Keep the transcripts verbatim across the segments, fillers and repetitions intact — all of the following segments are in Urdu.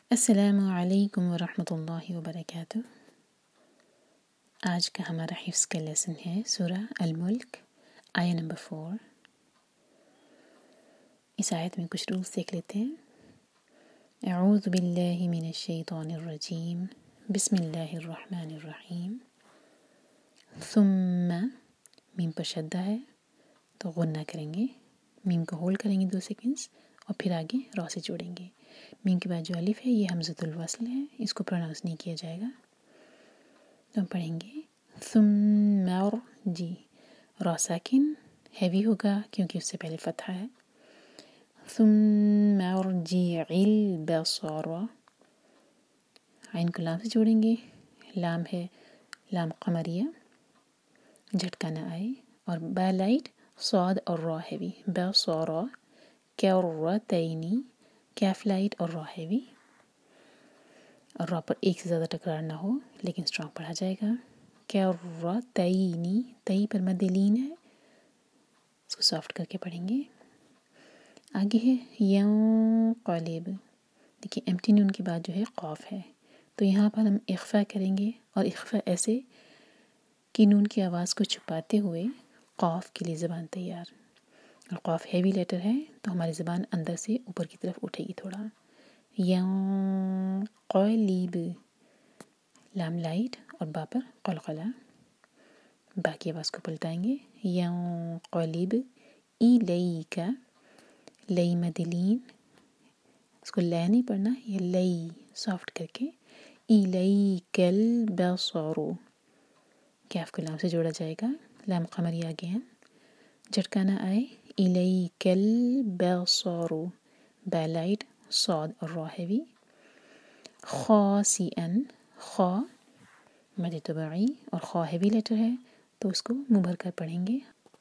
السلام علیکم ورحمۃ اللہ وبرکاتہ۔ آج کا ہمارا حفظ کا لیسن ہے سورہ الملک، آیہ نمبر فور۔ اس آیت میں کچھ رولز دیکھ لیتے ہیں۔ اعوذ باللہ من الشیطان الرجیم، بسم اللہ الرحمن الرحیم۔ ثم، میم پر شدہ ہے تو غنہ کریں گے، میم کو ہولڈ کریں گے دو سیکنڈز اور پھر آگے را سے جوڑیں گے۔ میم کے بعد جو الف ہے یہ حمزۃ الوصل ہے، اس کو پروناؤنس نہیں کیا جائے گا، تو ہم پڑھیں گے ثم جی، را ساکن ہیوی ہوگا کیونکہ اس سے پہلے فتحہ ہے۔ ثم ارجع البصر، عین کو لام سے جوڑیں گے، لام ہے لام قمریہ، جھٹکا نہ آئے، اور با لائٹ، صاد اور را ہیوی، بصر کرتین، کیف لائٹ اور را ہیوی، اور را پر ایک سے زیادہ تکرار نہ ہو لیکن اسٹرانگ پڑھا جائے گا۔ کرتین، تئی پر مد لین ہے، اس کو سافٹ کر کے پڑھیں گے۔ آگے ہے ینقلب، دیکھیے ایمٹی نون کے بعد جو ہے قاف ہے، تو یہاں پر ہم اخفا کریں گے، اور اخفا ایسے کہ نون کی آواز کو چھپاتے ہوئے قاف کے لیے زبان تیار، اور قاف ہیوی لیٹر ہے تو ہماری زبان اندر سے اوپر کی طرف اٹھے گی تھوڑا۔ ینقلب، لام لائٹ اور با پر قلقلہ، باقی آواز کو پلٹائیں گے۔ ینقلب الیک، لئی مد لین، اس کو لے نہیں پڑھنا، یہ لئی سافٹ کر کے، الیک البصر، کیف کو لام سے جوڑا جائے گا، لام قمری آگے ہیں، جھٹکا نہ آئے، الیک البصر، با لائٹ، صاد اور را ہیوی۔ خاسئا، خا مد طبعی اور خا ہیوی لیٹر ہے تو اس کو منہ بھر کر پڑھیں گے۔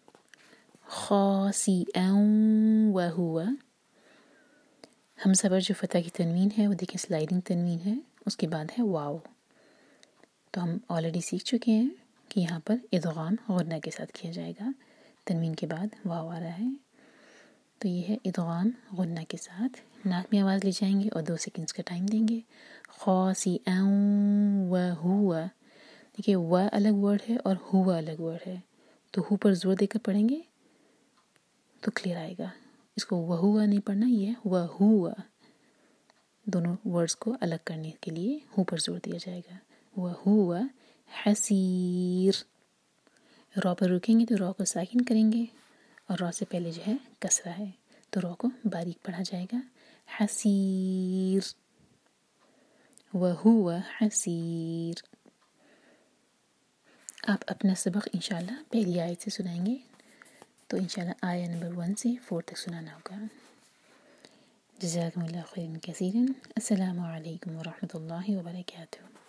خاسئا وہو، حمزہ پر جو فتح کی تنوین ہے وہ دیکھیں سلائڈنگ تنوین ہے، اس کے بعد ہے واو، تو ہم آلریڈی سیکھ چکے ہیں کہ یہاں پر ادغام غنہ کے ساتھ کیا جائے گا، تنوین کے بعد واو آ رہا ہے، تو یہ ہے ادغام غنہ کے ساتھ۔ ناک میں آواز لے جائیں گے اور دو سیکنڈز کا ٹائم دیں گے۔ خاسئا وہو، دیکھیے و الگ ورڈ ہے اور ہوا الگ ورڈ ہے، تو ہو پر زور دے کر پڑھیں گے تو کلیئر آئے گا، اس کو وہوا نہیں پڑھنا، یہ وہوا، دونوں ورڈز کو الگ کرنے کے لیے ہو پر زور دیا جائے گا۔ وہو حسیر، را پر رکیں گے تو را کو ساکن کریں گے، اور را سے پہلے جو ہے کسرہ ہے تو را کو باریک پڑھا جائے گا۔ حسیر، وہو حسیر۔ آپ اپنا سبق انشاءاللہ پہلی آیت سے سنائیں گے، تو انشاءاللہ آیہ نمبر ون سے فور تک سنانا ہوگا۔ جزاکم اللہ خیرا کثیرا۔ السلام علیکم ورحمۃ اللہ وبرکاتہ۔